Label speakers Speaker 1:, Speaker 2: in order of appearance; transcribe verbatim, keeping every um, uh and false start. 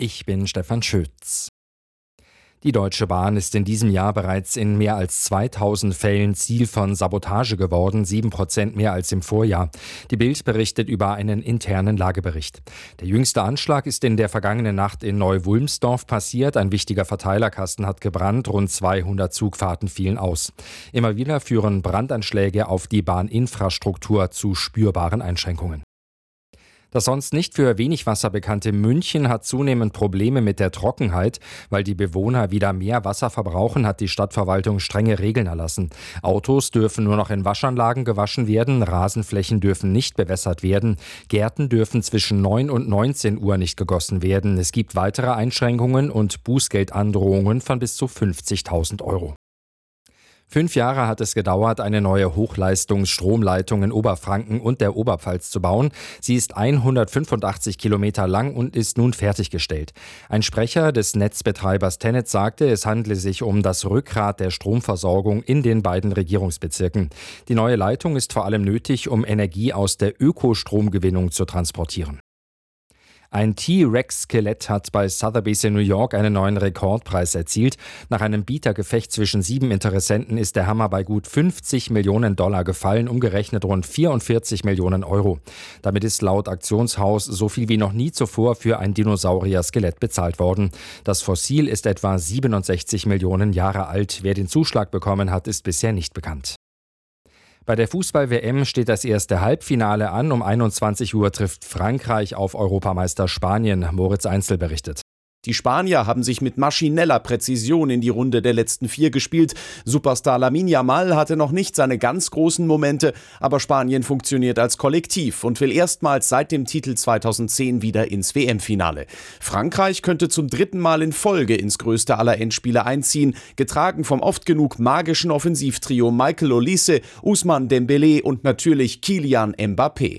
Speaker 1: Ich bin Stefan Schütz. Die Deutsche Bahn ist in diesem Jahr bereits in mehr als zweitausend Fällen Ziel von Sabotage geworden, sieben Prozent mehr als im Vorjahr. Die Bild berichtet über einen internen Lagebericht. Der jüngste Anschlag ist in der vergangenen Nacht in Neu-Wulmsdorf passiert. Ein wichtiger Verteilerkasten hat gebrannt, rund zweihundert Zugfahrten fielen aus. Immer wieder führen Brandanschläge auf die Bahninfrastruktur zu spürbaren Einschränkungen. Das sonst nicht für wenig Wasser bekannte München hat zunehmend Probleme mit der Trockenheit. Weil die Bewohner wieder mehr Wasser verbrauchen, hat die Stadtverwaltung strenge Regeln erlassen. Autos dürfen nur noch in Waschanlagen gewaschen werden, Rasenflächen dürfen nicht bewässert werden, Gärten dürfen zwischen neun und neunzehn Uhr nicht gegossen werden. Es gibt weitere Einschränkungen und Bußgeldandrohungen von bis zu fünfzigtausend Euro. Fünf Jahre hat es gedauert, eine neue Hochleistungsstromleitung in Oberfranken und der Oberpfalz zu bauen. Sie ist hundertfünfundachtzig Kilometer lang und ist nun fertiggestellt. Ein Sprecher des Netzbetreibers TenneT sagte, es handle sich um das Rückgrat der Stromversorgung in den beiden Regierungsbezirken. Die neue Leitung ist vor allem nötig, um Energie aus der Ökostromgewinnung zu transportieren. Ein T-Rex-Skelett hat bei Sotheby's in New York einen neuen Rekordpreis erzielt. Nach einem Bietergefecht zwischen sieben Interessenten ist der Hammer bei gut fünfzig Millionen Dollar gefallen, umgerechnet rund vierundvierzig Millionen Euro. Damit ist laut Auktionshaus so viel wie noch nie zuvor für ein Dinosaurier-Skelett bezahlt worden. Das Fossil ist etwa siebenundsechzig Millionen Jahre alt. Wer den Zuschlag bekommen hat, ist bisher nicht bekannt. Bei der Fußball-W M steht das erste Halbfinale an. Um einundzwanzig Uhr trifft Frankreich auf Europameister Spanien. Moritz Einzel berichtet.
Speaker 2: Die Spanier haben sich mit maschineller Präzision in die Runde der letzten vier gespielt. Superstar Lamine Yamal hatte noch nicht seine ganz großen Momente, aber Spanien funktioniert als Kollektiv und will erstmals seit dem Titel zweitausendzehn wieder ins W M-Finale. Frankreich könnte zum dritten Mal in Folge ins größte aller Endspiele einziehen, getragen vom oft genug magischen Offensivtrio Michael Olise, Ousmane Dembélé und natürlich Kylian Mbappé.